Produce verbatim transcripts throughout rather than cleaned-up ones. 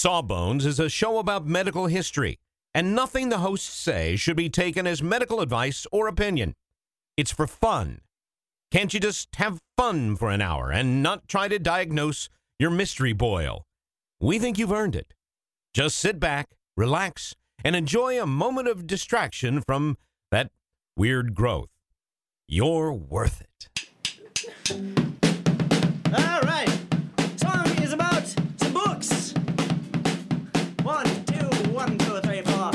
Sawbones is a show about medical history, and nothing the hosts say should be taken as medical advice or opinion. It's for fun. Can't you just have fun for an hour and not try to diagnose your mystery boil? We think you've earned it. Just sit back, relax, and enjoy a moment of distraction from that weird growth. You're worth it. All right. Song is about some books. One, two, one, two, three, four.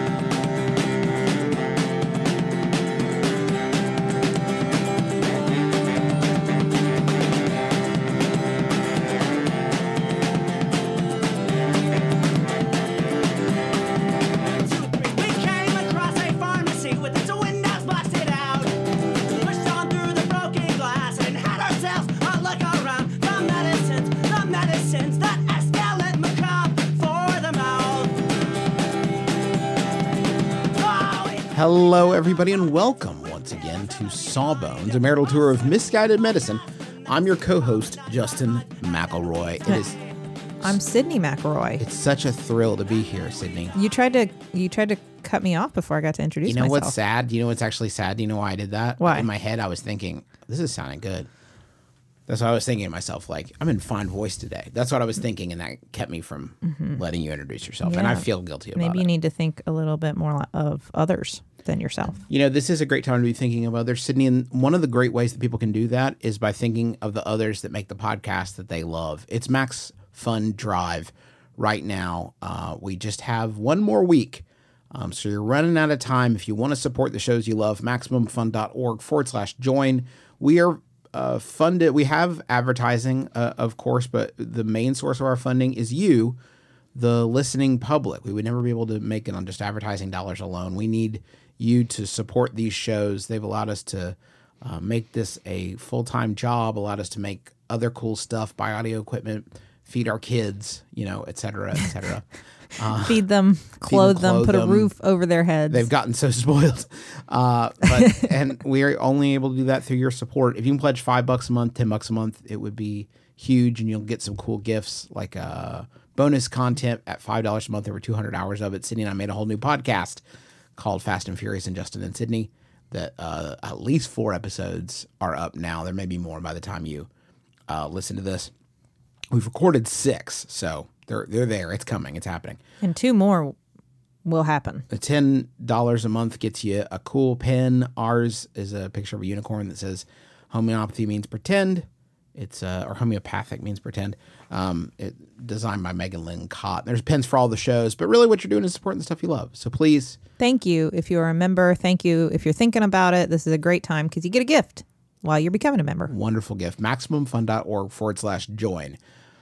Hello, everybody, and welcome once again to Sawbones, a marital tour of misguided medicine. I'm your co-host, Justin McElroy. It is. I'm Sydney McElroy. It's such a thrill to be here, Sydney. You tried to you tried to cut me off before I got to introduce myself. You know myself. what's sad? Do you know what's actually sad? Do you know why I did that? Why? In my head, I was thinking, this is sounding good. That's what I was thinking to myself, like, I'm in fine voice today. That's what I was thinking, and that kept me from mm-hmm. letting you introduce yourself. Yeah. And I feel guilty about it. Maybe you need to think a little bit more of others than yourself. You know, this is a great time to be thinking of others, Sydney, and one of the great ways that people can do that is by thinking of the others that make the podcast that they love. It's Max Fun Drive right now. Uh, we just have one more week, um, so you're running out of time. If you want to support the shows you love, MaximumFun.org forward slash join. We are uh, funded. We have advertising, uh, of course, but the main source of our funding is you, the listening public. We would never be able to make it on just advertising dollars alone. We need you to support these shows. They've allowed us to uh, make this a full-time job, allowed us to make other cool stuff, buy audio equipment, feed our kids, you know, et cetera, et cetera. Uh, feed them, clothe, feed them, them, put them. a roof over their heads. They've gotten so spoiled. Uh, but and we are only able to do that through your support. If you can pledge five bucks a month, ten bucks a month, it would be huge, and you'll get some cool gifts like uh, bonus content at five dollars a month, over two hundred hours of it. Sydney and I made a whole new podcast called Fast and Furious and Justin and Sydney that uh, at least four episodes are up now. There may be more by the time you uh, listen to this. We've recorded six, so they're they're there. It's coming. It's happening. And two more will happen. The ten dollars a month gets you a cool pen. Ours is a picture of a unicorn that says homeopathy means pretend. It's uh, or homeopathic means pretend. Um, it designed by Megan Lynn Cott. There's pens for all the shows, but really what you're doing is supporting the stuff you love. So please. Thank you if you're a member. Thank you if you're thinking about it. This is a great time because you get a gift while you're becoming a member. Wonderful gift. MaximumFun.org forward slash join.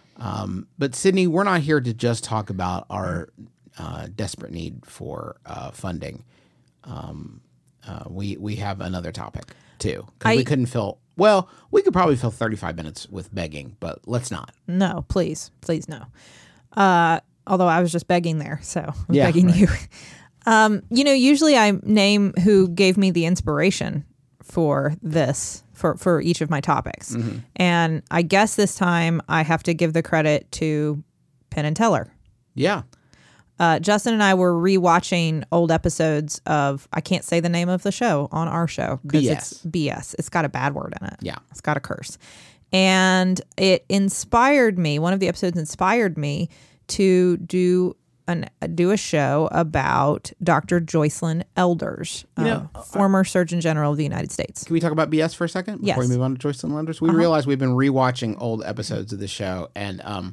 Um, but Sydney, we're not here to just talk about our uh, desperate need for uh, funding. Um, uh, we we have another topic too because we couldn't fill. Well, we could probably fill thirty-five minutes with begging, but let's not. No, please, please no. Uh, although I was just begging there, so I was yeah, begging right. you. um, you know, usually I name who gave me the inspiration for this. For, for each of my topics. Mm-hmm. And I guess this time I have to give the credit to Penn and Teller. Yeah. Uh, Justin and I were rewatching old episodes of, I can't say the name of the show on our show. B S. It's B S. It's got a bad word in it. Yeah. It's got a curse. And it inspired me, one of the episodes inspired me to do An, do a show about Doctor Joycelyn Elders, you know, uh, former Surgeon General of the United States. Can we talk about B S for a second before yes. we move on to Joycelyn Elders? We uh-huh. realize we've been rewatching old episodes of the show, and um,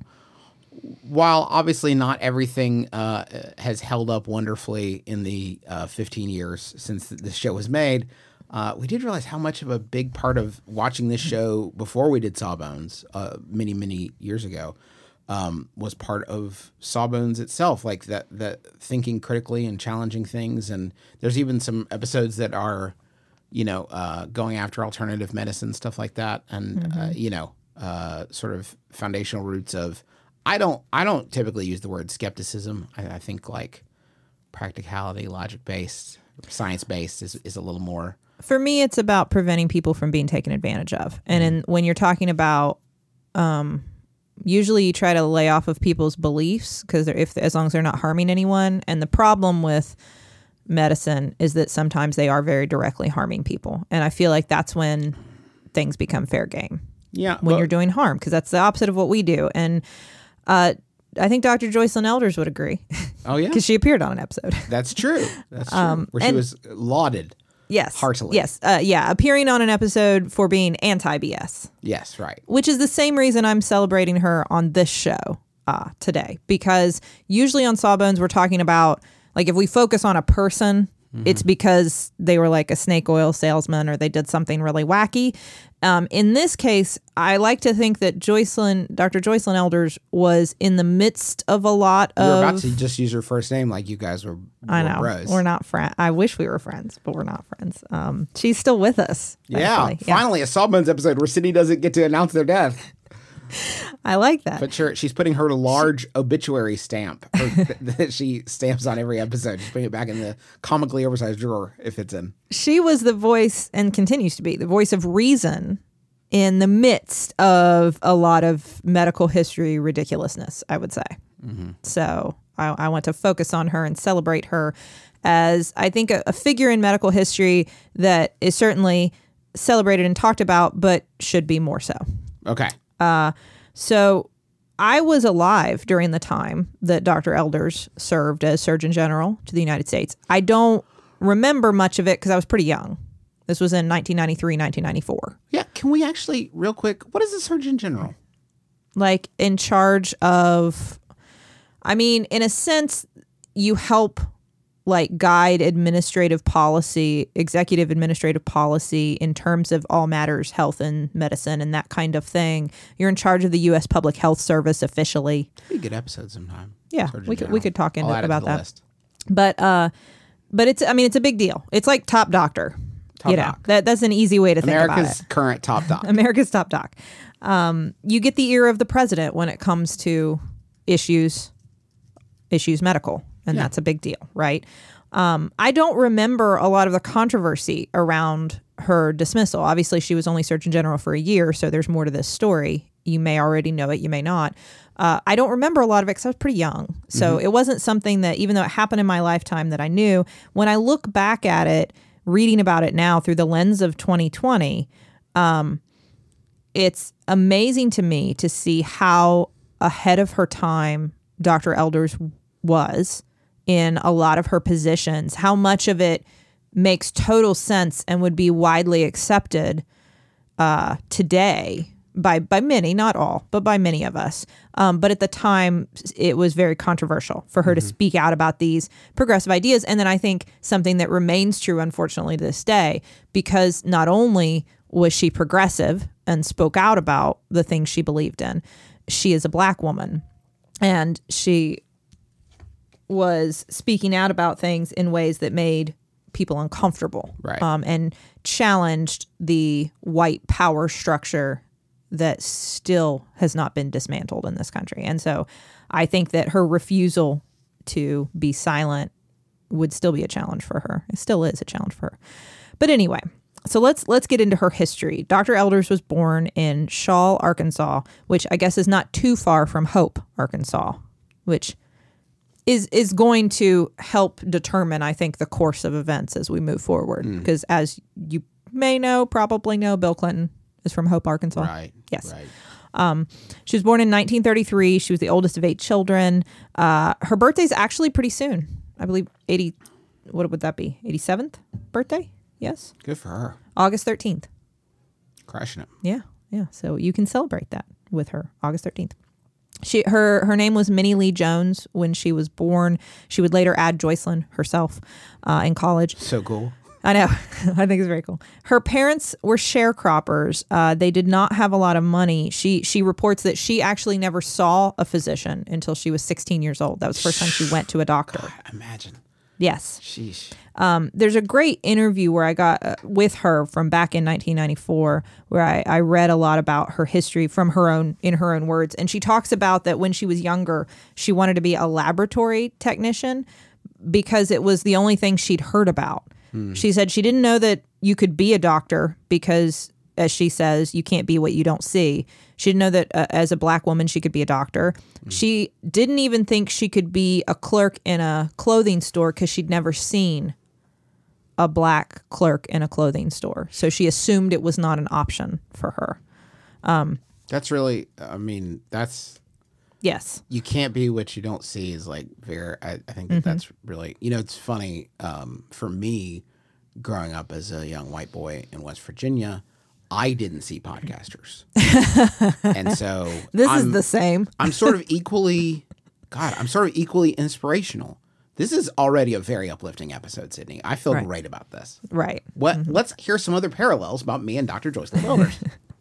while obviously not everything uh, has held up wonderfully in the uh, fifteen years since the show was made, uh, we did realize how much of a big part of watching this show before we did Sawbones uh, many, many years ago Um, was part of Sawbones itself, like that, that thinking critically and challenging things. And there's even some episodes that are, you know, uh, going after alternative medicine, stuff like that. And, mm-hmm. uh, you know, uh, sort of foundational roots of, I don't, I don't typically use the word skepticism. I, I think like practicality, logic-based, science-based is, is a little more. For me, it's about preventing people from being taken advantage of. And in, when you're talking about, um, usually you try to lay off of people's beliefs because if as long as they're not harming anyone. And the problem with medicine is that sometimes they are very directly harming people. And I feel like that's when things become fair game. Yeah. When well, you're doing harm, because that's the opposite of what we do. And uh, I think Doctor Joycelyn Elders would agree. Oh, yeah? Because she appeared on an episode. That's true. That's true. Um, Where she and- was lauded. Yes. Heartily. Yes. Uh, yeah. Appearing on an episode for being anti-B S. Yes, right. Which is the same reason I'm celebrating her on this show uh, today. Because usually on Sawbones, we're talking about, like, if we focus on a person, mm-hmm. it's because they were like a snake oil salesman or they did something really wacky. Um, in this case, I like to think that Joycelyn, Doctor Joycelyn Elders was in the midst of a lot You of... were about to just use her first name like you guys were, were I know. bros. We're not friends. I wish we were friends, but we're not friends. Um, she's still with us. Yeah, thankfully. finally a Sawbones episode where Sydney doesn't get to announce their death. I like that. But sure, she's putting her large obituary stamp her, that she stamps on every episode. She's putting it back in the comically oversized drawer if it's in. She was the voice and continues to be the voice of reason in the midst of a lot of medical history ridiculousness, I would say. Mm-hmm. So I, I want to focus on her and celebrate her as, I think, a, a figure in medical history that is certainly celebrated and talked about, but should be more so. Okay. Uh, so I was alive during the time that Doctor Elders served as Surgeon General to the United States. I don't remember much of it because I was pretty young. This was in nineteen ninety-three, nineteen ninety-four. Yeah, can we actually, real quick, what is a Surgeon General? Like in charge of, I mean, in a sense, you help like guide administrative policy, executive administrative policy in terms of all matters health and medicine and that kind of thing. You're in charge of the U S Public Health Service officially. Be a good episode sometime. Yeah, Surgeon we could General. we could talk into I'll add it to about the that. list. But uh, but it's I mean it's a big deal. It's like Top Doctor. Top you know, doc. that that's an easy way to think about America's it. current top doc. America's Top Doc. Um, you get the ear of the president when it comes to issues issues medical, and Yeah. that's a big deal, right? Um, I don't remember a lot of the controversy around her dismissal. Obviously, she was only Surgeon General for a year, so there's more to this story. You may already know it, you may not. Uh, I don't remember a lot of it because I was pretty young. So it wasn't something that, even though it happened in my lifetime, that I knew. When I look back at it, reading about it now through the lens of twenty twenty, um, it's amazing to me to see how ahead of her time Doctor Elders was in a lot of her positions, how much of it makes total sense and would be widely accepted uh, today by by many, not all, but by many of us. Um, but at the time, it was very controversial for her to speak out about these progressive ideas. And then I think something that remains true, unfortunately, to this day, because not only was she progressive and spoke out about the things she believed in, she is a Black woman. And she was speaking out about things in ways that made people uncomfortable, Right. um, and challenged the white power structure that still has not been dismantled in this country. And so I think that her refusal to be silent would still be a challenge for her. It still is a challenge for her. But anyway, so let's let's get into her history. Doctor Elders was born in Shaw, Arkansas, which I guess is not too far from Hope, Arkansas, which is is going to help determine, I think, the course of events as we move forward. Because as you may know, probably know, Bill Clinton is from Hope, Arkansas. Right. Yes. Right. Um, she was born in nineteen thirty-three. She was the oldest of eight children. Uh, her birthday's actually pretty soon. I believe eighty. What would that be? eighty-seventh birthday? Yes. Good for her. August thirteenth. Crushing it. Yeah. Yeah. So you can celebrate that with her, August thirteenth. She her her name was Minnie Lee Jones when she was born. She would later add Joycelyn herself uh, in college. So cool. I know. I think it's very cool. Her parents were sharecroppers. Uh, they did not have a lot of money. She she reports that she actually never saw a physician until she was sixteen years old. That was the first time she went to a doctor. Imagine. Yes. Sheesh. Um, there's a great interview where I got uh, with her from back in nineteen ninety-four, where I, I read a lot about her history from her own, in her own words. And she talks about that when she was younger, she wanted to be a laboratory technician because it was the only thing she'd heard about. She said she didn't know that you could be a doctor because as she says, you can't be what you don't see. She didn't know that uh, as a black woman, she could be a doctor. Mm. She didn't even think she could be a clerk in a clothing store because she'd never seen a black clerk in a clothing store. So she assumed it was not an option for her. Um, that's really, I mean, that's... Yes. You can't be what you don't see is like very, I, I think that mm-hmm. that's really, you know, it's funny um, for me growing up as a young white boy in West Virginia, I didn't see podcasters. And so this I'm, is the same. I'm sort of equally, God, I'm sort of equally inspirational. This is already a very uplifting episode, Sydney. I feel right. great about this. Right. What? Mm-hmm. Let's hear some other parallels about me and Doctor Joyce Lee Builders.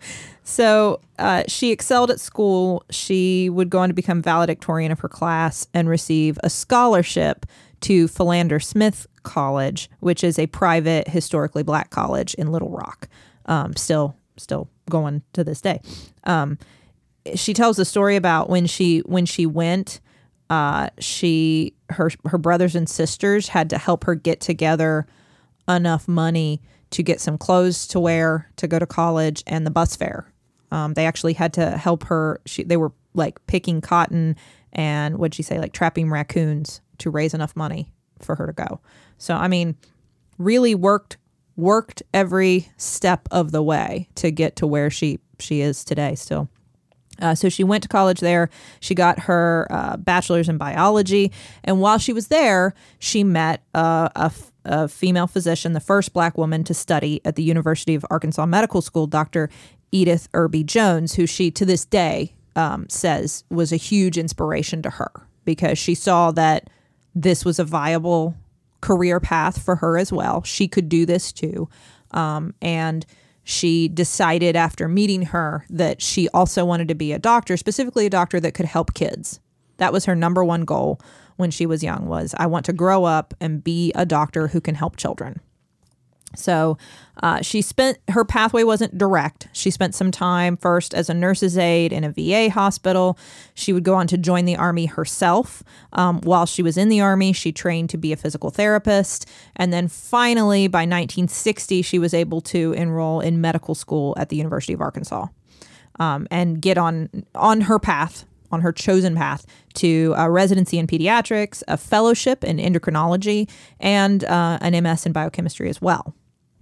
So uh, she excelled at school. She would go on to become valedictorian of her class and receive a scholarship to Philander Smith College, which is a private, historically black college in Little Rock. Um, still, still going to this day. Um, she tells a story about when she when she went. Uh, she her her brothers and sisters had to help her get together enough money to get some clothes to wear to go to college and the bus fare. Um, they actually had to help her. She, they were like picking cotton and what'd she say, like trapping raccoons to raise enough money for her to go. So, I mean, really worked, worked every step of the way to get to where she, she is today still. Uh, so she went to college there. She got her uh, bachelor's in biology. And while she was there, she met uh, a, f- a female physician, the first black woman to study at the University of Arkansas Medical School, Doctor Edith Irby Jones, who she to this day um, says was a huge inspiration to her because she saw that this was a viable career path for her as well. She could do this too. Um, and she decided after meeting her that she also wanted to be a doctor, specifically a doctor that could help kids. That was her number one goal when she was young was, I want to grow up and be a doctor who can help children. So uh, she spent, her pathway wasn't direct. She spent some time first as a nurse's aide in a V A hospital. She would go on to join the Army herself. Um, while she was in the Army, she trained to be a physical therapist. And then finally, by nineteen sixty, she was able to enroll in medical school at the University of Arkansas um, and get on, on her path, on her chosen path to a residency in pediatrics, a fellowship in endocrinology, and uh, an M S in biochemistry as well.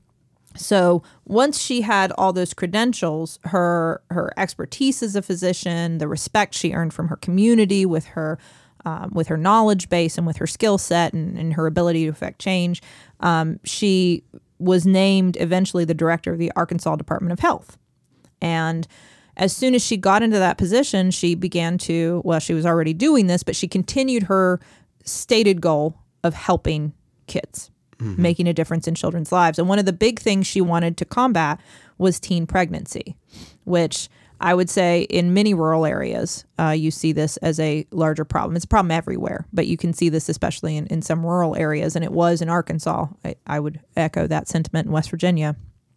So once she had all those credentials, her her expertise as a physician, the respect she earned from her community with her um, with her knowledge base and with her skill set and, and her ability to affect change, um, she was named eventually the director of the Arkansas Department of Health. And as soon as she got into that position, she began to, well, she was already doing this, but she continued her stated goal of helping kids. Mm-hmm. Making a difference in children's lives. And one of the big things she wanted to combat was teen pregnancy, which I would say in many rural areas, uh, you see this as a larger problem. It's a problem everywhere, but you can see this especially in, in some rural areas. And it was in Arkansas. I, I would echo that sentiment in West Virginia.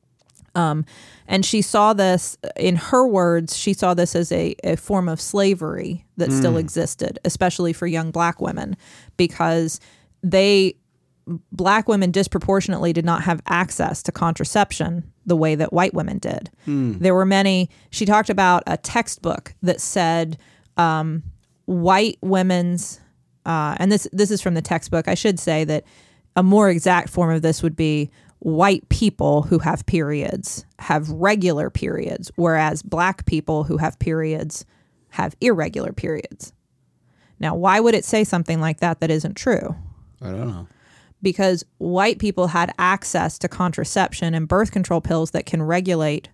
Um, and she saw this, in her words, she saw this as a, a form of slavery that mm. still existed, especially for young black women, because they... Black women disproportionately did not have access to contraception the way that white women did. Mm. There were many, she talked about a textbook that said um, white women's, uh, and this this is from the textbook. I should say that a more exact form of this would be white people who have periods have regular periods, whereas black people who have periods have irregular periods. Now, why would it say something like that that isn't true? I don't know. Because white people had access to contraception and birth control pills that can regulate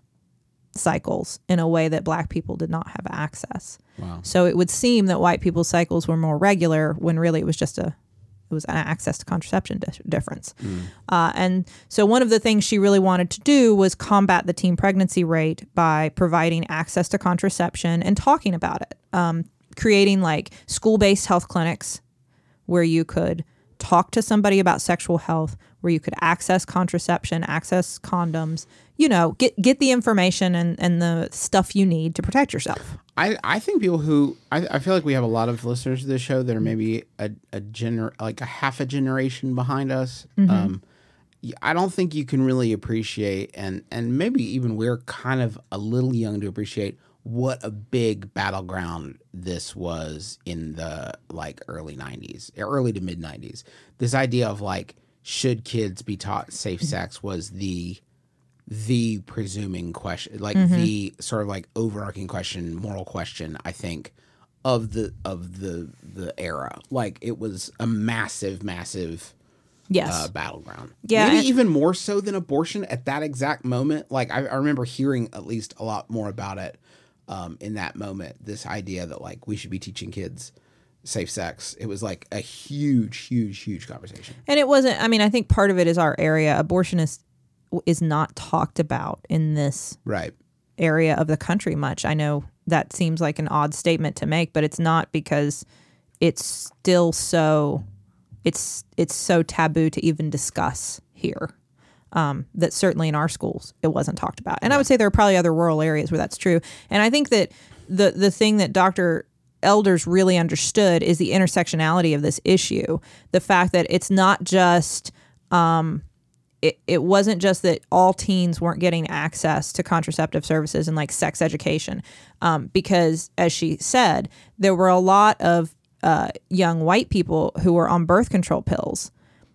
cycles in a way that black people did not have access. Wow. So it would seem that white people's cycles were more regular when really it was just a, it was an access to contraception di- difference. Mm. Uh, and so one of the things she really wanted to do was combat the teen pregnancy rate by providing access to contraception and talking about it. Um, creating like school-based health clinics where you could talk to somebody about sexual health, where you could access contraception, access condoms, you know, get get the information and, and the stuff you need to protect yourself. I, I think people who, I, I feel like we have a lot of listeners to this show that are maybe a, a gener, like a half a generation behind us. Mm-hmm. Um, I don't think you can really appreciate, and and maybe even we're kind of a little young to appreciate what a big battleground this was in the like early nineties, early to mid nineties. This idea of like, should kids be taught safe sex was the the presuming question, like mm-hmm. the sort of like overarching question, moral question, I think, of the of the the era. Like it was a massive, massive yes. uh, battleground. Yeah, maybe and- even more so than abortion at that exact moment. Like I, I remember hearing at least a lot more about it um, in that moment. This idea that like we should be teaching kids safe sex. It was like a huge, huge, huge conversation. And it wasn't. I mean, I think part of it is our area. Abortion is is not talked about in this right area of the country much. I know that seems like an odd statement to make, but it's not, because it's still so it's it's so taboo to even discuss here. Um, that certainly in our schools it wasn't talked about. And yeah. I would say there are probably other rural areas where that's true. And I think that the the thing that Doctor Elders really understood is the intersectionality of this issue. The fact that it's not just um, it, it wasn't just that all teens weren't getting access to contraceptive services and like sex education, um, because as she said, there were a lot of uh, young white people who were on birth control pills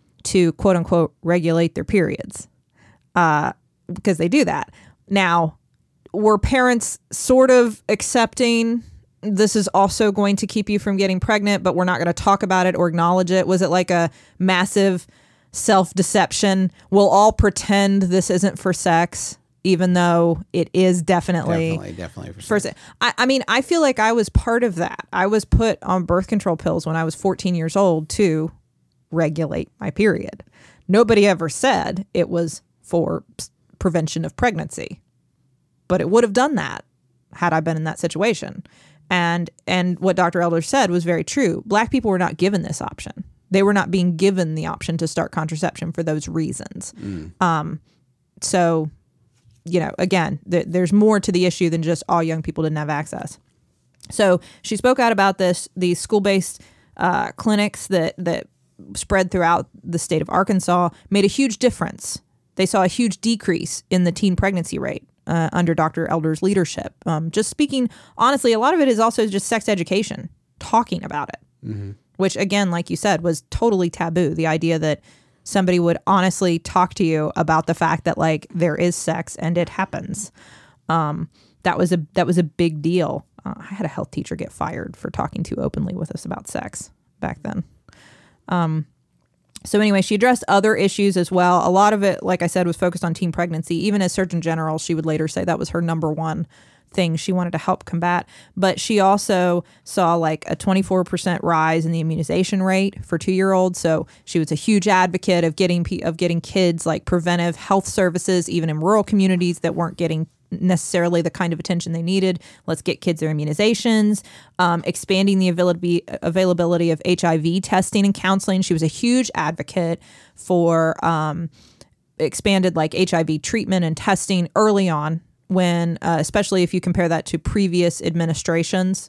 to quote unquote regulate their periods, uh, because they do that. Now, were parents sort of accepting this is also going to keep you from getting pregnant, but we're not going to talk about it or acknowledge it? Was it like a massive self-deception? We'll all pretend this isn't for sex, even though it is definitely definitely definitely for, for sex. I, I mean, I feel like I was part of that. I was put on birth control pills when I was fourteen years old to regulate my period. Nobody ever said it was for prevention of pregnancy, but it would have done that had I been in that situation. And and what Doctor Elders said was very true. Black people were not given this option. They were not being given the option to start contraception for those reasons. Mm. Um, so, you know, again, th- there's more to the issue than just all young people didn't have access. So she spoke out about this, these school-based uh, clinics that that spread throughout the state of Arkansas made a huge difference. They saw a huge decrease in the teen pregnancy rate uh, under Doctor Elders' leadership. Um, just speaking honestly, a lot of it is also just sex education, talking about it, mm-hmm. which again, like you said, was totally taboo. The idea that somebody would honestly talk to you about the fact that like there is sex and it happens. Um, that was a that was a big deal. Uh, I had a health teacher get fired for talking too openly with us about sex back then. Um, so anyway, she addressed other issues as well. A lot of it, like I said, was focused on teen pregnancy. Even as Surgeon General, she would later say that was her number one thing she wanted to help combat. But she also saw like a twenty-four percent rise in the immunization rate for two-year-olds. So she was a huge advocate of getting of getting kids like preventive health services, even in rural communities that weren't getting necessarily the kind of attention they needed. Let's get kids their immunizations, um, expanding the availability availability of H I V testing and counseling. She was a huge advocate for um, expanded like H I V treatment and testing early on, when uh, especially if you compare that to previous administrations,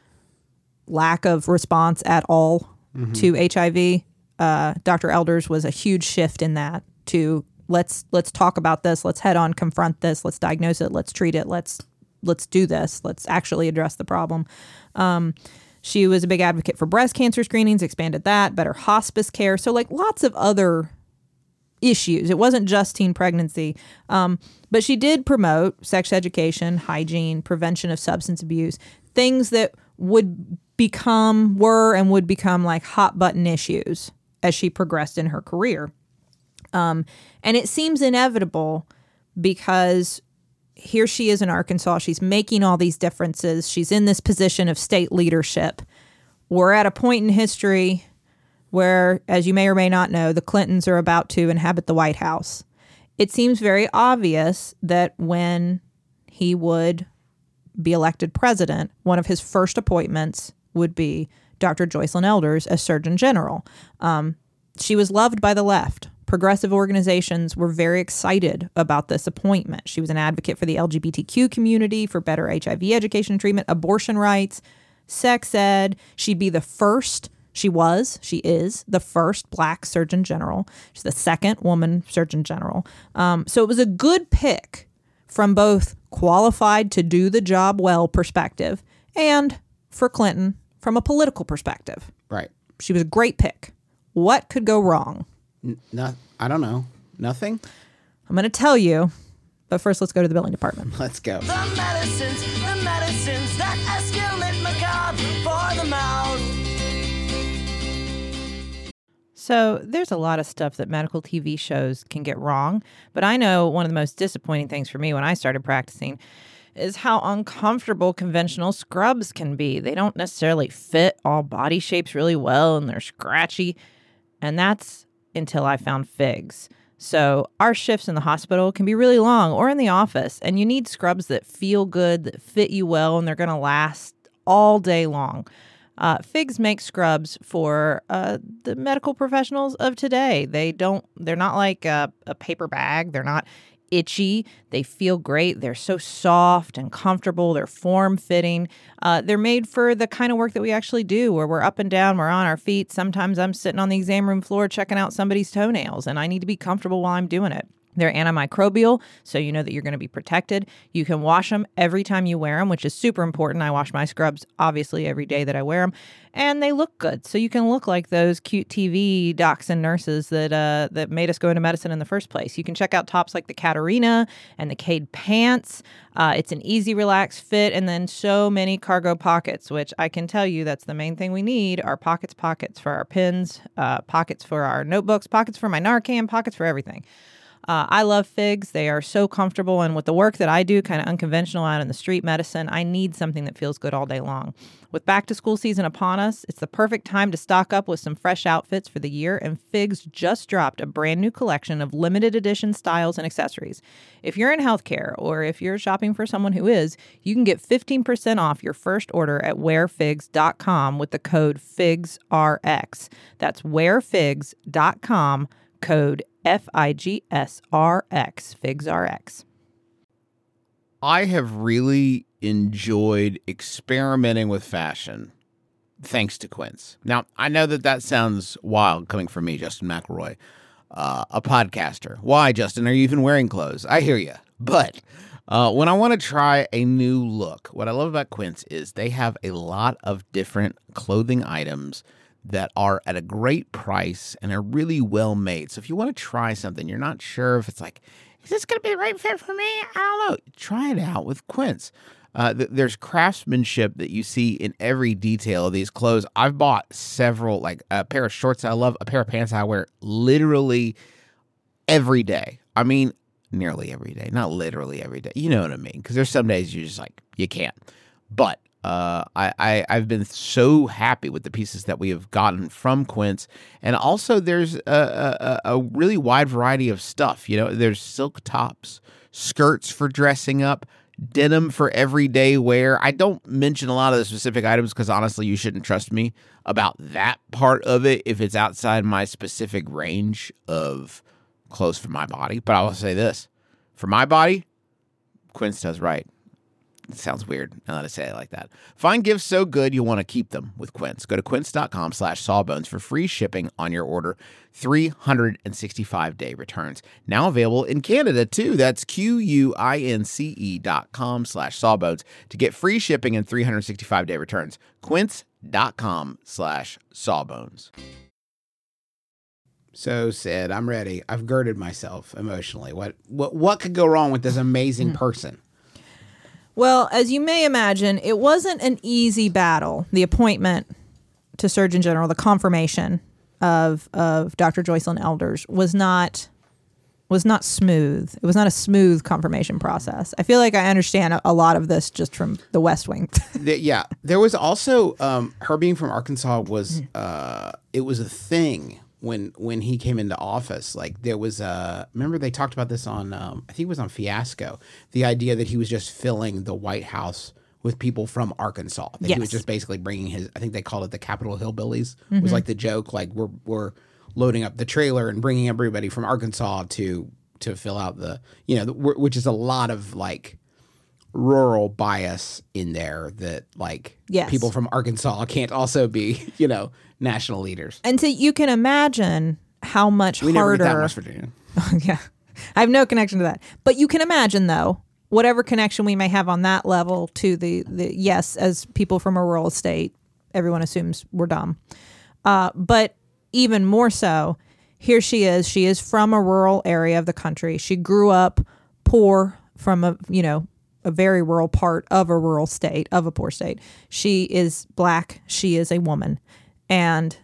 lack of response at all mm-hmm. to H I V. Uh, Doctor Elders was a huge shift in that to Let's let's talk about this. Let's head on confront this. Let's diagnose it. Let's treat it. Let's let's do this. Let's actually address the problem. Um, she was a big advocate for breast cancer screenings, expanded that, better hospice care. So like lots of other issues. It wasn't just teen pregnancy. Um, but she did promote sex education, hygiene, prevention of substance abuse, things that would become, were and would become like hot button issues as she progressed in her career. Um, and it seems inevitable because here she is in Arkansas. She's making all these differences. She's in this position of state leadership. We're at a point in history where, as you may or may not know, the Clintons are about to inhabit the White House. It seems very obvious that when he would be elected president, one of his first appointments would be Doctor Joycelyn Elders as Surgeon General. Um, she was loved by the left. Progressive organizations were very excited about this appointment. She was an advocate for the L G B T Q community, for better H I V education and treatment, abortion rights, sex ed. She'd be the first She was, she is the first black Surgeon General. She's the second woman Surgeon General. Um, so it was a good pick from both qualified to do the job well perspective and for Clinton from a political perspective. Right. She was a great pick. What could go wrong? N- no, I don't know. Nothing? I'm going to tell you, but first let's go to the billing department. Let's go. The medicines, the medicines that escalate macabre for the mouth. So there's a lot of stuff that medical T V shows can get wrong, but I know one of the most disappointing things for me when I started practicing is how uncomfortable conventional scrubs can be. They don't necessarily fit all body shapes really well, and they're scratchy. And that's until I found Figs. So our shifts in the hospital can be really long, or in the office, and you need scrubs that feel good, that fit you well, and they're going to last all day long. Uh, Figs makes scrubs for uh, the medical professionals of today. They don't, they're not like a, a paper bag. They're not itchy. They feel great. They're so soft and comfortable. They're form-fitting. Uh, they're made for the kind of work that we actually do, where we're up and down, we're on our feet. Sometimes I'm sitting on the exam room floor checking out somebody's toenails, and I need to be comfortable while I'm doing it. They're antimicrobial, so you know that you're going to be protected. You can wash them every time you wear them, which is super important. I wash my scrubs, obviously, every day that I wear them. And they look good, so you can look like those cute T V docs and nurses that uh, that made us go into medicine in the first place. You can check out tops like the Catarina and the Cade pants. Uh, it's an easy, relaxed fit, and then so many cargo pockets, which I can tell you that's the main thing we need, are pockets, pockets for our pens, uh, pockets for our notebooks, pockets for my Narcan, pockets for everything. Uh, I love Figs. They are so comfortable. And with the work that I do, kind of unconventional out in the street medicine, I need something that feels good all day long. With back to school season upon us, it's the perfect time to stock up with some fresh outfits for the year. And Figs just dropped a brand new collection of limited edition styles and accessories. If you're in healthcare, or if you're shopping for someone who is, you can get fifteen percent off your first order at wear figs dot com with the code FIGSRX. That's wear figs dot com, code F I G S R X, FIGSRX. I have really enjoyed experimenting with fashion thanks to Quince. Now, I know that that sounds wild coming from me, Justin McElroy, uh, a podcaster. Why, Justin, are you even wearing clothes? I hear you. But uh, when I want to try a new look, what I love about Quince is they have a lot of different clothing items that are at a great price and are really well made. So if you want to try something, you're not sure if it's like, is this going to be the right fit for me? I don't know. Try it out with Quince. Uh, th- there's craftsmanship that you see in every detail of these clothes. I've bought several, like a pair of shorts I love, a pair of pants I wear literally every day. I mean, nearly every day, not literally every day. You know what I mean? Because there's some days you're just like, you can't. But Uh, I, I, I've been so happy with the pieces that we have gotten from Quince. And also there's a, a, a really wide variety of stuff. You know, there's silk tops, skirts for dressing up, denim for everyday wear. I don't mention a lot of the specific items because honestly, you shouldn't trust me about that part of it if it's outside my specific range of clothes for my body. But I will say this, for my body, Quince does right. It sounds weird now that I say it like that. Find gifts so good you want to keep them with Quince. Go to quince.com slash sawbones for free shipping on your order. three hundred sixty-five day returns. Now available in Canada too. That's Q-U-I-N-C-E dot com slash sawbones to get free shipping and three hundred sixty-five day returns. Quince.com slash sawbones. So, Sid, I'm ready. I've girded myself emotionally. What what what could go wrong with this amazing person? Well, as you may imagine, it wasn't an easy battle. The appointment to Surgeon General, the confirmation of of Doctor Joycelyn Elders was not was not smooth. It was not a smooth confirmation process. I feel like I understand a, a lot of this just from the West Wing. the, yeah, there was also um, her being from Arkansas was uh, it was a thing when when he came into office. Like there was a, remember they talked about this on um, I think it was on Fiasco, the idea that he was just filling the White House with people from Arkansas. That yes. He was just basically bringing his, I think they called it the Capitol Hillbillies, mm-hmm. was like the joke, like we're we're loading up the trailer and bringing everybody from Arkansas to to fill out the, you know, the, which is a lot of like rural bias in there that like Yes. people from Arkansas can't also be, you know, national leaders. And so you can imagine how much We never harder. get that in West Virginia. Yeah. I have no connection to that. But you can imagine, though, whatever connection we may have on that level to the, the yes, as people from a rural state, everyone assumes we're dumb. Uh, but even more so, here she is. She is from a rural area of the country. She grew up poor from a, you know, a very rural part of a rural state, of a poor state. She is black. She is a woman. And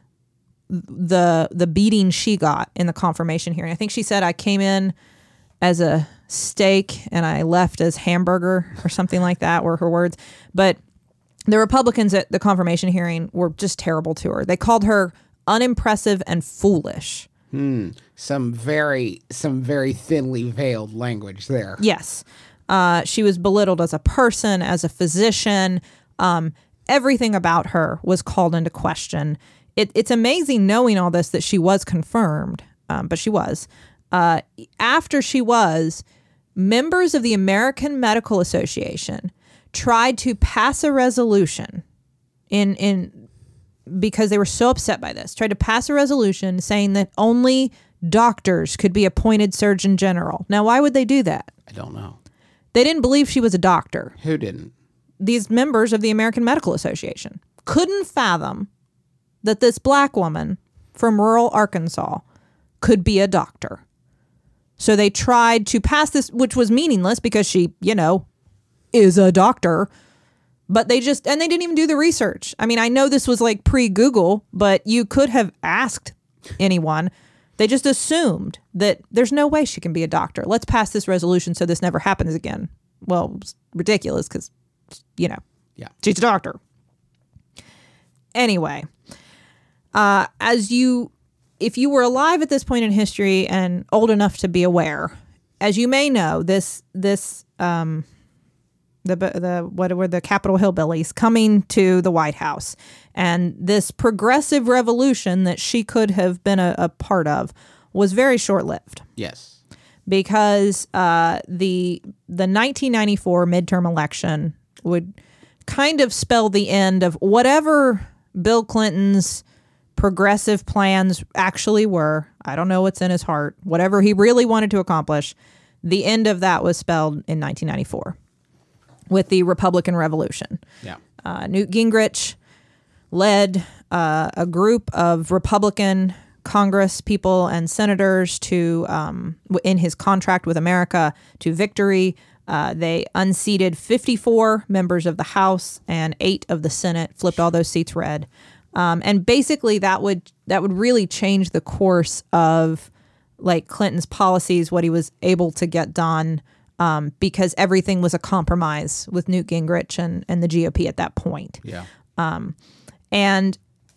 the the beating she got in the confirmation hearing. I think she said, I came in as a steak and I left as hamburger or something like that were her words. But the Republicans at the confirmation hearing were just terrible to her. They called her unimpressive and foolish. Some very, some very thinly veiled language there. Yes. Uh, she was belittled as a person, as a physician. Um, everything about her was called into question. It, it's amazing knowing all this that she was confirmed, um, but she was. Uh, after she was, members of the American Medical Association tried to pass a resolution in in because they were so upset by this, tried to pass a resolution saying that only doctors could be appointed Surgeon General. Now, why would they do that? I don't know. They didn't believe she was a doctor. Who didn't? These members of the American Medical Association couldn't fathom that this black woman from rural Arkansas could be a doctor. So they tried to pass this, which was meaningless because she, you know, is a doctor. But they just, and they didn't even do the research. I mean, I know this was like pre-Google, but you could have asked anyone. They just assumed that there's no way she can be a doctor. Let's pass this resolution so this never happens again. Well, it's ridiculous because, you know, Yeah. she's a doctor. Anyway, uh, as you, if you were alive at this point in history and old enough to be aware, as you may know, this, this, um, the, the, what were the Capitol Hillbillies coming to the White House, and this progressive revolution that she could have been a, a part of was very short-lived. Yes. Because uh, the the nineteen ninety-four midterm election would kind of spell the end of whatever Bill Clinton's progressive plans actually were. I don't know what's in his heart. Whatever he really wanted to accomplish, the end of that was spelled in nineteen ninety-four with the Republican Revolution. Yeah. Uh, Newt Gingrich led uh, a group of Republican Congress people and senators to, um, in his contract with America, to victory. Uh, they unseated fifty-four members of the House and eight of the Senate, flipped all those seats red. Um, and basically that would that would really change the course of like Clinton's policies, what he was able to get done, um, because everything was a compromise with Newt Gingrich and, and the G O P at that point. Yeah. And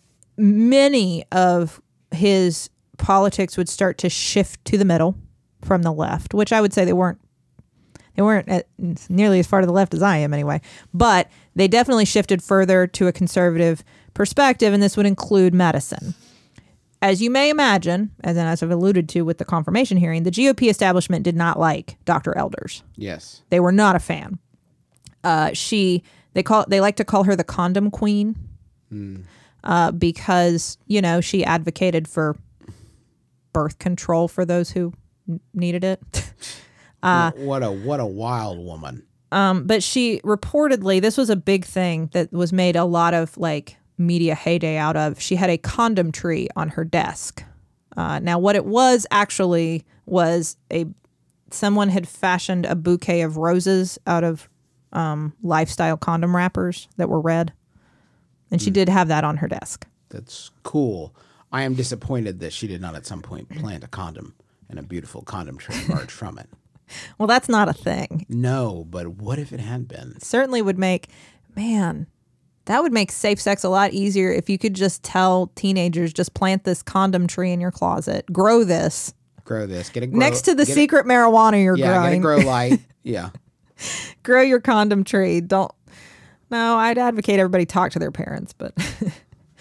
many of his politics would start to shift to the middle from the left, which I would say they weren't they weren't at, nearly as far to the left as I am anyway. But they definitely shifted further to a conservative perspective, and this would include medicine. As you may imagine, and then as I've alluded to with the confirmation hearing, the G O P establishment did not like Doctor Elders. Yes. They were not a fan. Uh, she they call they like to call her the condom queen, uh, because you know she advocated for birth control for those who n- needed it. Uh, what a what a wild woman. Um, but she reportedly, this was a big thing that was made a lot of like media heyday out of. She had a condom tree on her desk. Uh, now, what it was actually was a someone had fashioned a bouquet of roses out of um, lifestyle condom wrappers that were red, and she did have that on her desk. That's cool. I am disappointed that she did not at some point plant a condom and a beautiful condom tree emerged from it. Well, that's not a thing. No, but what if it had been? Certainly would make, man, that would make safe sex a lot easier if you could just tell teenagers, just plant this condom tree in your closet, grow this Grow this. Get a grow, next to the get secret marijuana you're A, yeah, growing. get a grow light. Yeah. Grow your condom tree. Don't. No, I'd advocate everybody talk to their parents, but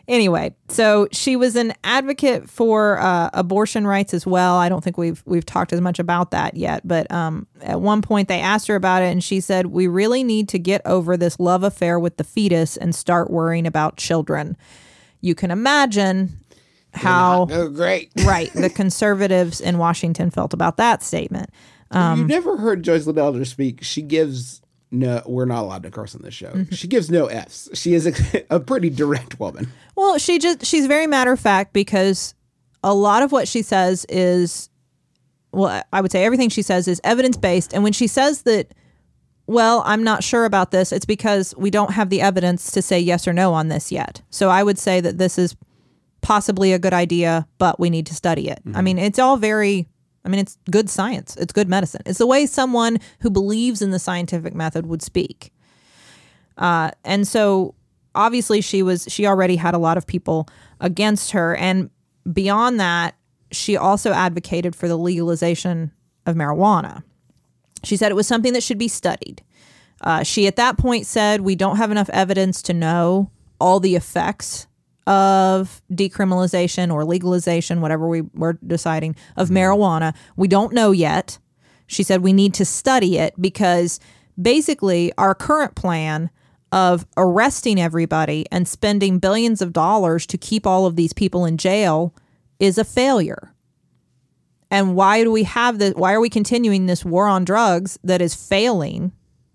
Anyway, so she was an advocate for uh, abortion rights as well. I don't think we've we've talked as much about that yet, but um, at one point they asked her about it, and she said, "We really need to get over this love affair with the fetus and start worrying about children." You can imagine how Oh, great. right the conservatives in Washington felt about that statement. Um, You've never heard Joyce Elder speak. She gives no. We're not allowed to curse on this show. Mm-hmm. She gives no F's. She is a, a pretty direct woman. Well, she just she's very matter of fact because a lot of what she says is, well, I would say everything she says is evidence based. And when she says that, well, I'm not sure about this, it's because we don't have the evidence to say yes or no on this yet. So I would say that this is possibly a good idea, but we need to study it. Mm-hmm. I mean, it's all very, I mean, it's good science. It's good medicine. It's the way someone who believes in the scientific method would speak. Uh, and so obviously she was, she already had a lot of people against her. And beyond that, she also advocated for the legalization of marijuana. She said it was something that should be studied. Uh, she at that point said, we don't have enough evidence to know all the effects of decriminalization or legalization, whatever we were deciding, of marijuana. We don't know yet. She said we need to study it because basically our current plan of arresting everybody and spending billions of dollars to keep all of these people in jail is a failure. And why do we have this? Why are we continuing this war on drugs that is failing?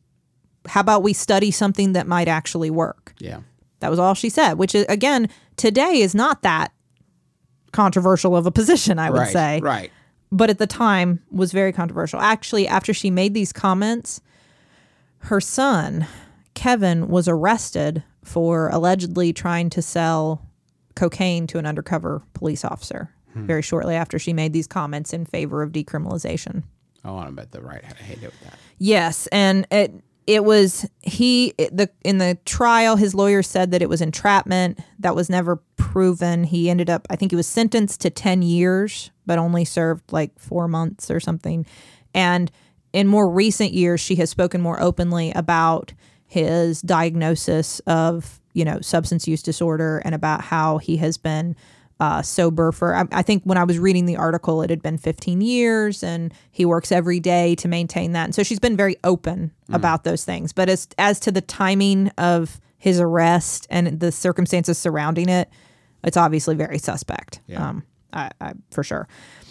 How about we study something that might actually work? Yeah. That was all she said, which is, again, today is not that controversial of a position, I would right, say. Right. But at the time was very controversial. Actually, after she made these comments, her son, Kevin, was arrested for allegedly trying to sell cocaine to an undercover police officer hmm. very shortly after she made these comments in favor of decriminalization. Oh, I bet the right had to hate it with that. Yes, and it it was he it, the in the trial. His lawyer said that it was entrapment. That was never proven. He ended up, I think, he was sentenced to ten years, but only served like four months or something. And in more recent years, she has spoken more openly about his diagnosis of, you know, substance use disorder and about how he has been uh, sober for, I, I think when I was reading the article, it had been fifteen years and he works every day to maintain that. And so she's been very open mm. about those things. But as, as to the timing of his arrest and the circumstances surrounding it, it's obviously very suspect, yeah. um, I, I, for sure.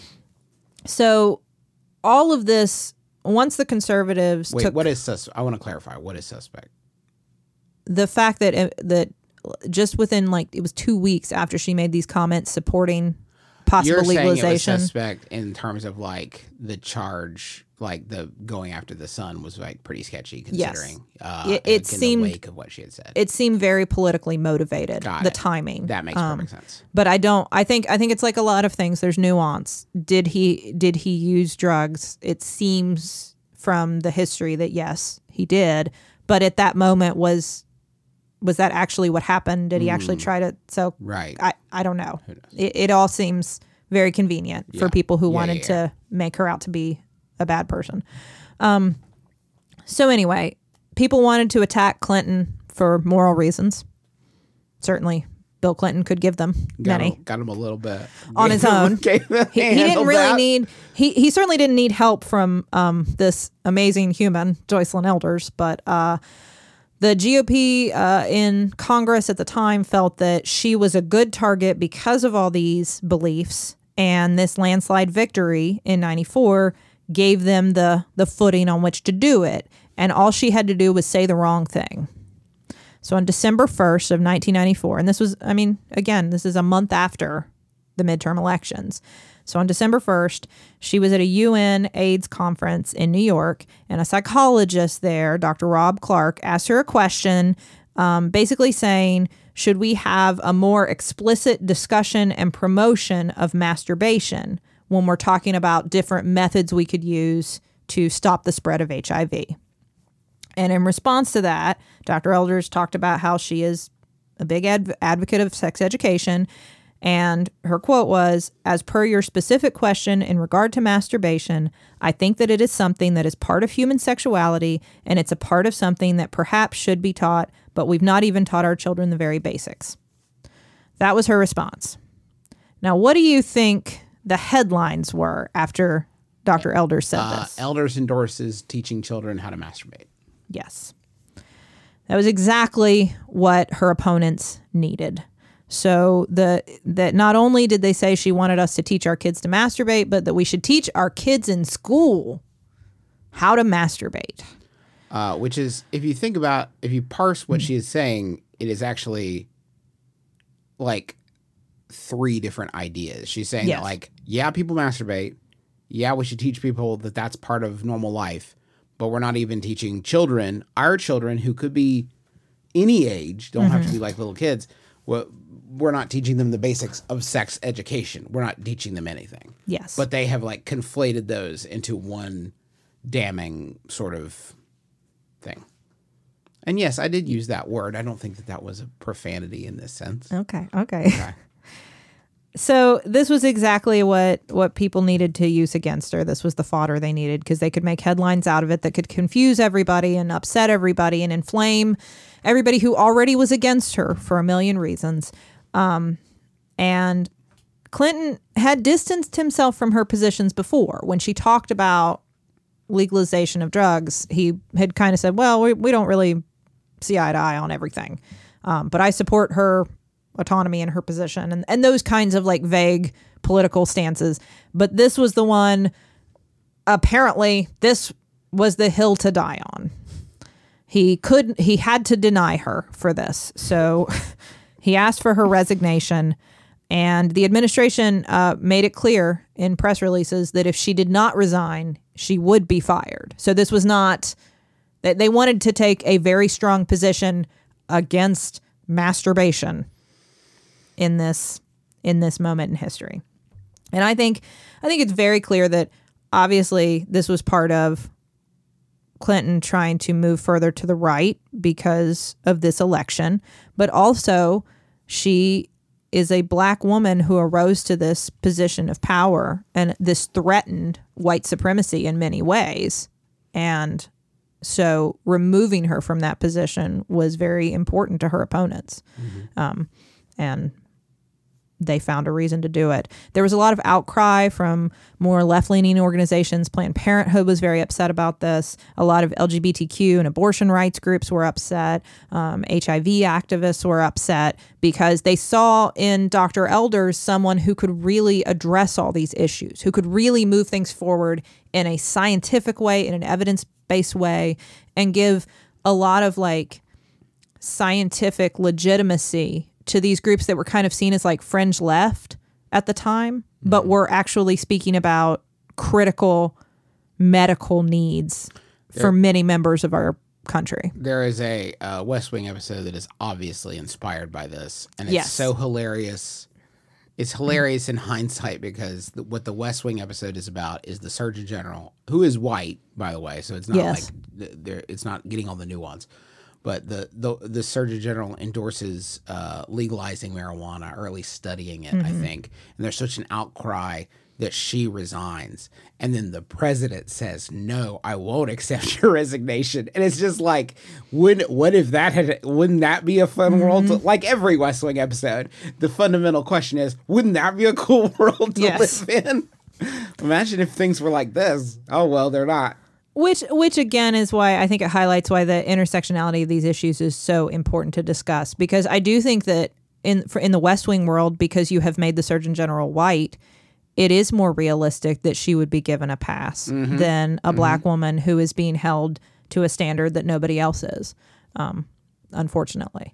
So all of this, once the conservatives Wait, took... what is sus- I want to clarify. What is suspect? The fact that that just within, like, it was two weeks after she made these comments supporting possible You're legalization. saying it was suspect in terms of, like, the charge, like, the going after the son was, like, pretty sketchy considering Yes. uh, It- in, it in seemed- the wake of what she had said. It seemed very politically motivated, Got the it. timing. That makes Um, perfect sense. But I don't. I think. I think it's like a lot of things. There's nuance. Did he? Did he use drugs? It seems from the history that yes, he did. But at that moment, was was that actually what happened? Did he actually try to? So Right. I. I don't know. It, it all seems very convenient Yeah. for people who Yeah, wanted yeah, yeah. to make her out to be a bad person. Um. So anyway, people wanted to attack Clinton for moral reasons. Certainly, Bill Clinton could give them Got many him, got him a little bit. on his own. Gave him a He, he didn't handle really that. need. He he certainly didn't need help from um, this amazing human, Joycelyn Elders. But uh, the G O P uh, in Congress at the time felt that she was a good target because of all these beliefs, and this landslide victory in ninety-four gave them the the footing on which to do it. And all she had to do was say the wrong thing. So on December first of nineteen ninety-four, and this was, I mean, again, this is a month after the midterm elections. So on December first, she was at a U N AIDS conference in New York, and a psychologist there, Doctor Rob Clark, asked her a question, um, basically saying, should we have a more explicit discussion and promotion of masturbation when we're talking about different methods we could use to stop the spread of H I V? And in response to that, Doctor Elders talked about how she is a big adv- advocate of sex education. And her quote was, as per your specific question in regard to masturbation, I think that it is something that is part of human sexuality, and it's a part of something that perhaps should be taught, but we've not even taught our children the very basics. That was her response. Now, what do you think the headlines were after Doctor Elders said Uh, this? Elders endorses teaching children how to masturbate. Yes. That was exactly what her opponents needed. So the that not only did they say she wanted us to teach our kids to masturbate, but that we should teach our kids in school how to masturbate. Uh, which is, if you think about, if you parse what she is saying, it is actually like three different ideas. She's saying Yes. that, like, yeah, people masturbate. Yeah, we should teach people that that's part of normal life. But we're not even teaching children, our children, who could be any age, don't have to be like little kids. We're, we're not teaching them the basics of sex education. We're not teaching them anything. Yes. But they have, like, conflated those into one damning sort of thing. And yes, I did use that word. I don't think that that was a profanity in this sense. Okay. Okay. So this was exactly what, what people needed to use against her. This was the fodder they needed because they could make headlines out of it that could confuse everybody and upset everybody and inflame everybody who already was against her for a million reasons. Um, and Clinton had distanced himself from her positions before. When she talked about legalization of drugs, he had kind of said, well, we, we don't really see eye to eye on everything. Um, but I support her autonomy in her position and, and those kinds of like vague political stances. But this was the one, apparently this was the hill to die on. He could, he had to deny her for this. So he asked for her resignation, and the administration uh, made it clear in press releases that if she did not resign, she would be fired. So this was not, that they wanted to take a very strong position against masturbation in this in this moment in history. And I think I think it's very clear that obviously this was part of Clinton trying to move further to the right because of this election, but also she is a black woman who arose to this position of power, and this threatened white supremacy in many ways. And so removing her from that position was very important to her opponents. Mm-hmm. Um, and they found a reason to do it. There was a lot of outcry from more left-leaning organizations. Planned Parenthood was very upset about this. A lot of L G B T Q and abortion rights groups were upset. Um, H I V activists were upset because they saw in Doctor Elders someone who could really address all these issues, who could really move things forward in a scientific way, in an evidence-based way, and give a lot of like scientific legitimacy to these groups that were kind of seen as like fringe left at the time, mm-hmm. but were actually speaking about critical medical needs there, for many members of our country. There is a uh, West Wing episode that is obviously inspired by this, and it's yes. so hilarious. It's hilarious mm-hmm. in hindsight because the, what the West Wing episode is about is the Surgeon General, who is white, by the way, so it's not yes. like there, it's not getting all the nuance. But the, the the Surgeon General endorses uh, legalizing marijuana, or at least studying it, mm-hmm. I think. And there's such an outcry that she resigns. And then the president says, no, I won't accept your resignation. And it's just like, would, what if that had, wouldn't that be a fun mm-hmm. world? To, like every West Wing episode, the fundamental question is, wouldn't that be a cool world to yes. live in? Imagine if things were like this. Oh, well, they're not. Which, which again, is why I think it highlights why the intersectionality of these issues is so important to discuss. Because I do think that in for, in the West Wing world, because you have made the Surgeon General white, it is more realistic that she would be given a pass mm-hmm. than a mm-hmm. black woman who is being held to a standard that nobody else is, um, unfortunately.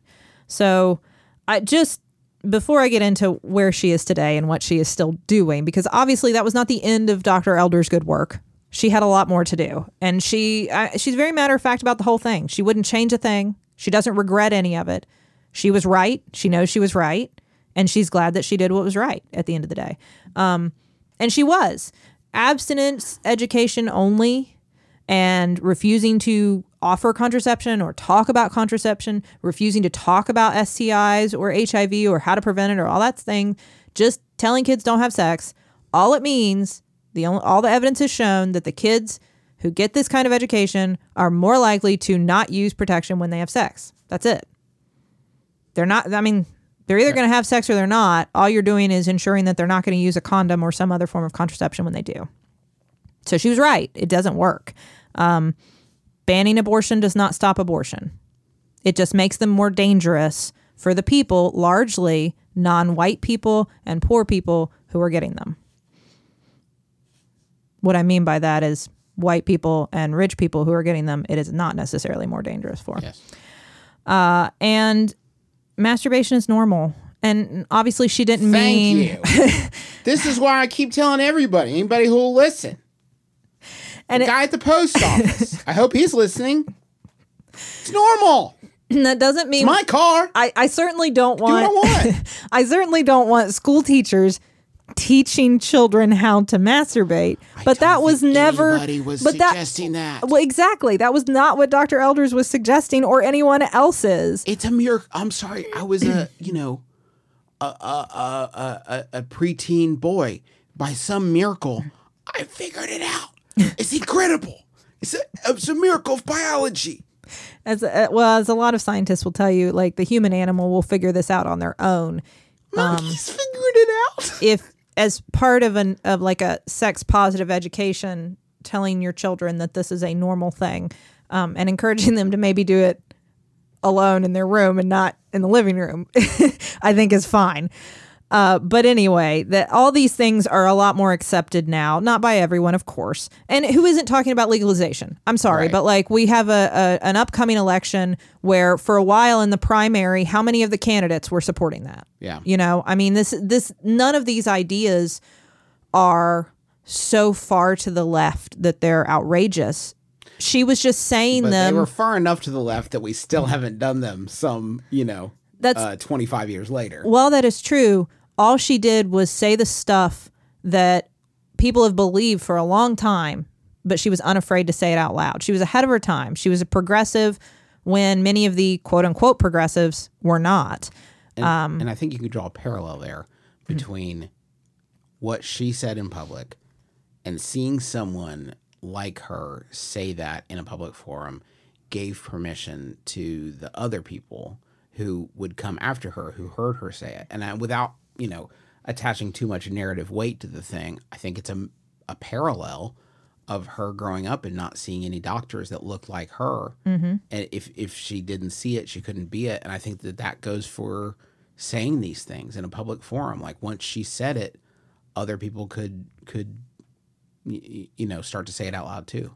So I just, before I get into where she is today and what she is still doing, because obviously that was not the end of Doctor Elders' good work. She had a lot more to do. And she uh, she's very matter of fact about the whole thing. She wouldn't change a thing. She doesn't regret any of it. She was right. She knows she was right. And she's glad that she did what was right at the end of the day. Um, and she was. Abstinence education only, and refusing to offer contraception or talk about contraception, refusing to talk about S T Is or H I V or how to prevent it or all that thing, just telling kids don't have sex. All it means, the only, all the evidence has shown that the kids who get this kind of education are more likely to not use protection when they have sex. That's it. They're not, I mean, They're either going to have sex or they're not. All you're doing is ensuring that they're not going to use a condom or some other form of contraception when they do. So she was right. It doesn't work. Um, banning abortion does not stop abortion. It just makes them more dangerous for the people, largely non-white people and poor people who are getting them. What I mean by that is white people and rich people who are getting them, it is not necessarily more dangerous for. Yes. Uh, and masturbation is normal. And obviously she didn't Thank mean... you. This is why I keep telling everybody, anybody who will listen. And the it, guy at the post office. I hope he's listening. It's normal. that doesn't mean... It's my car. I, I certainly don't want... Do what I want. I certainly don't want school teachers teaching children how to masturbate. I But don't that was think never... anybody was but suggesting that. Well, exactly. That was not what Doctor Elders was suggesting or anyone else's. It's a miracle. I'm sorry. I was a, you know, a, a, a, a, a preteen boy. By some miracle, I figured it out. It's incredible. It's a, it's a miracle of biology. As a, well, as a lot of scientists will tell you, like the human animal will figure this out on their own. Monkeys figured it out. If as part of an of like a sex positive education, telling your children that this is a normal thing, um, and encouraging them to maybe do it alone in their room and not in the living room, I think is fine. Uh, but anyway, that all these things are a lot more accepted now, not by everyone, of course. And who isn't talking about legalization? I'm sorry, Right. but like we have a, a an upcoming election where for a while in the primary, how many of the candidates were supporting that? Yeah. You know, I mean, this this none of these ideas are so far to the left that they're outrageous. She was just saying But them. they were far enough to the left that we still haven't done them some, you know, That's- uh, twenty-five years later. While that is true, all she did was say the stuff that people have believed for a long time, but she was unafraid to say it out loud. She was ahead of her time. She was a progressive when many of the quote unquote progressives were not. And, Um, and I think you could draw a parallel there between what she said in public and seeing someone like her say that in a public forum gave permission to the other people who would come after her, who heard her say it. And I, without, you know, attaching too much narrative weight to the thing, I think it's a, a parallel of her growing up and not seeing any doctors that looked like her. Mm-hmm. And if, if she didn't see it, she couldn't be it. And I think that that goes for saying these things in a public forum. Like once she said it, other people could, could, y- you know, start to say it out loud too.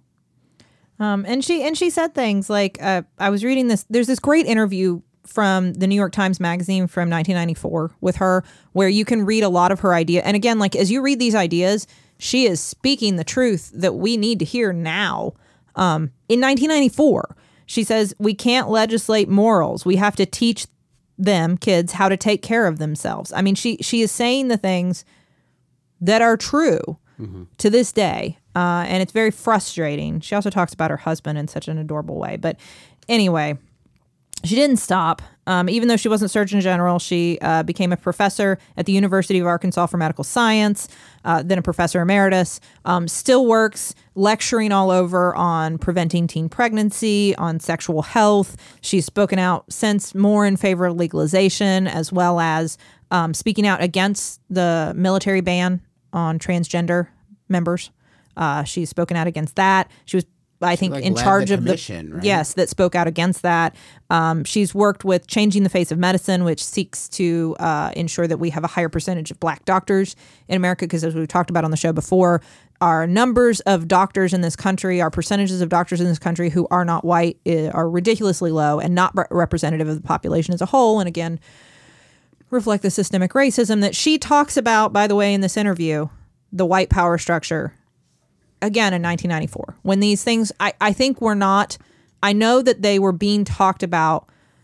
Um, and she and she said things like, uh, I was reading this. There's this great interview from the New York Times Magazine from nineteen ninety-four with her, where you can read a lot of her idea. And again, like as you read these ideas, she is speaking the truth that we need to hear now. Um, in nineteen ninety-four, she says, we can't legislate morals. We have to teach them, kids, how to take care of themselves. I mean, she she is saying the things that are true mm-hmm. to this day. Uh, and it's very frustrating. She also talks about her husband in such an adorable way. But anyway, she didn't stop. Um, even though she wasn't Surgeon General, she uh, became a professor at the University of Arkansas for medical science, uh, then a professor emeritus, um, still works lecturing all over on preventing teen pregnancy, on sexual health. She's spoken out since more in favor of legalization, as well as um, speaking out against the military ban on transgender members. Uh, she's spoken out against that. She was, I think, like in led charge the of the commission, right? yes, that spoke out against that. Um, she's worked with Changing the Face of Medicine, which seeks to uh, ensure that we have a higher percentage of black doctors in America. Because as we've talked about on the show before, our numbers of doctors in this country, our percentages of doctors in this country who are not white, uh, are ridiculously low and not re- representative of the population as a whole. And again, reflect the systemic racism that she talks about, by the way, in this interview, the white power structure. Again, in nineteen ninety-four, when these things, I, I think were not, I know that they were being talked about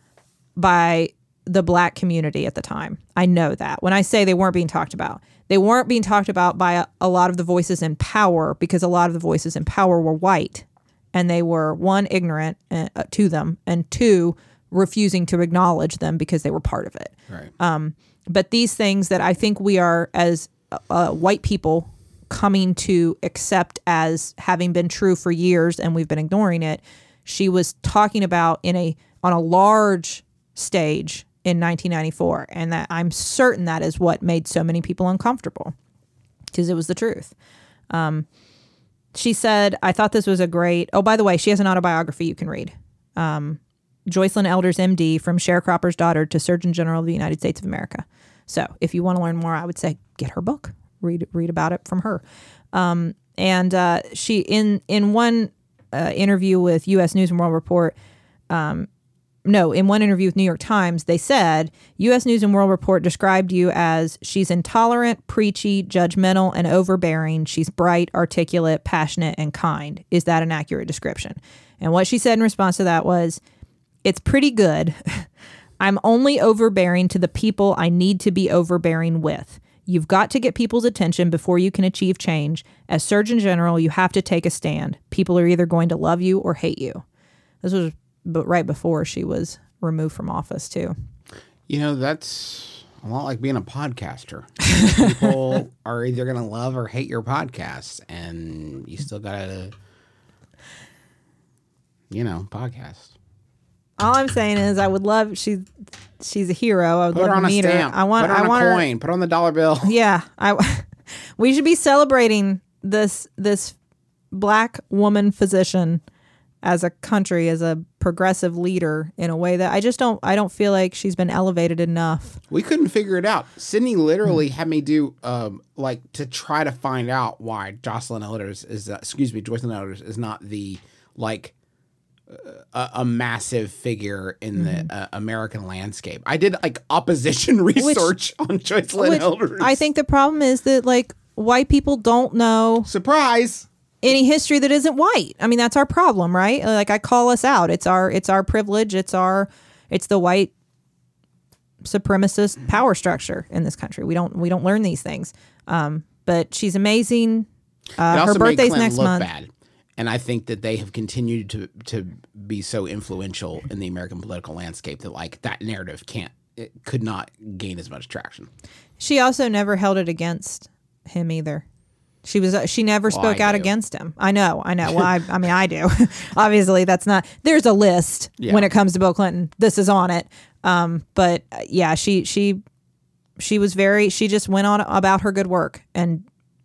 by the black community at the time. I know that. When I say they weren't being talked about, they weren't being talked about by a, a lot of the voices in power, because a lot of the voices in power were white, and they were, one, ignorant uh, to them, and two, refusing to acknowledge them because they were part of it. Right. Um, but these things that I think we are, as uh, white people, coming to accept as having been true for years, and we've been ignoring it. She was talking about in a on a large stage in nineteen ninety-four. And that I'm certain that is what made so many people uncomfortable, because it was the truth. Um, she said, I thought this was a great, oh, by the way, she has an autobiography you can read. Um, Joycelyn Elders, M D, From Sharecropper's Daughter to Surgeon General of the United States of America. So if you want to learn more, I would say get her book, read read about it from her. Um, and uh, she, in, in one uh, interview with U S News and World Report, um, no, in one interview with New York Times, they said, U S News and World Report described you as, she's intolerant, preachy, judgmental, and overbearing. She's bright, articulate, passionate, and kind. Is that an accurate description? And what she said in response to that was, it's pretty good. I'm only overbearing to the people I need to be overbearing with. You've got to get people's attention before you can achieve change. As Surgeon General, you have to take a stand. People are either going to love you or hate you. This was but right before she was removed from office, too. You know, that's a lot like being a podcaster. People are either going to love or hate your podcast, and you still got to, you know, podcast. All I'm saying is, I would love, she's she's a hero. I would Put her love on to a meet stamp. her. I want, Put her on I a want coin. her. Put her on the dollar bill. Yeah, I. We should be celebrating this this black woman physician as a country, as a progressive leader, in a way that I just don't, I don't feel like she's been elevated enough. We couldn't figure it out. Sydney literally had me do, um, like, to try to find out why Joycelyn Elders is, uh, excuse me, Joycelyn Elders is not the, like, uh, a, a massive figure in Mm-hmm. the uh, American landscape. I did, like, opposition research on Joycelyn Which Elders. I think the problem is that, like, white people don't know Surprise! any history that isn't white. I mean, that's our problem, right? Like, I call us out. It's our it's our privilege. It's our it's the white supremacist power structure in this country. We don't we don't learn these things. Um, but she's amazing. It Uh, also her made birthday's Clinton next look month. bad. And I think that they have continued to to be so influential in the American political landscape that, like, that narrative can't, it could not gain as much traction. She also never held it against him either. She was uh, she never Well, spoke I out do. against him. I know, I know. Well, I, I mean, I do. Obviously, that's not. There's a list Yeah. when it comes to Bill Clinton. This is on it. Um, but uh, yeah, she she she was very. She just went on about her good work. And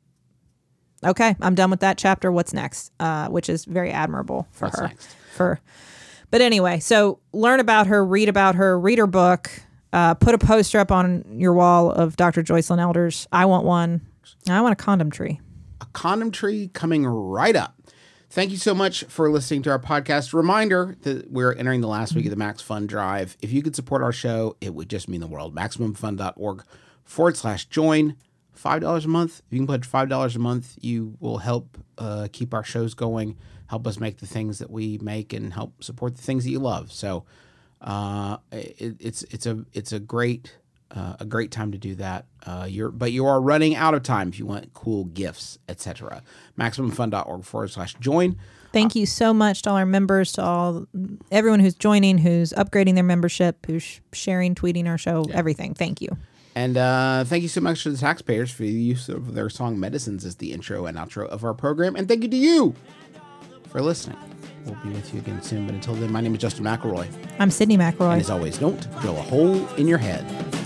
okay, I'm done with that chapter. What's next? Uh, which is very admirable for What's her. next? For, but anyway, so learn about her, read about her, read her book. Uh, put a poster up on your wall of Doctor Joycelyn Elders. I want one. I want a condom tree. A condom tree coming right up. Thank you so much for listening to our podcast. Reminder that we're entering the last week of the Max Fund Drive. If you could support our show, it would just mean the world. MaximumFund.org forward slash join. five dollars a month. If you can pledge five dollars a month, you will help uh, keep our shows going, help us make the things that we make, and help support the things that you love. So uh, it, it's it's a it's a great uh, a great time to do that. Uh, you're but you are running out of time if you want cool gifts, et cetera. MaximumFund.org forward slash join. Thank you so much to all our members, to all everyone who's joining, who's upgrading their membership, who's sharing, tweeting our show, everything. Thank you. And uh, thank you so much to the taxpayers for the use of their song Medicines as the intro and outro of our program. And thank you to you for listening. We'll be with you again soon. But until then, my name is Justin McElroy. I'm Sydney McElroy. And as always, don't drill a hole in your head.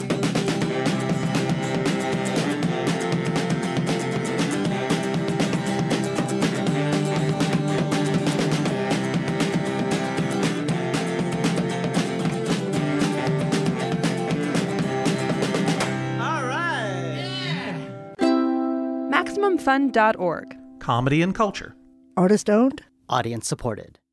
All right. Maximum Fund dot org. Comedy and culture. Artist owned. Audience supported.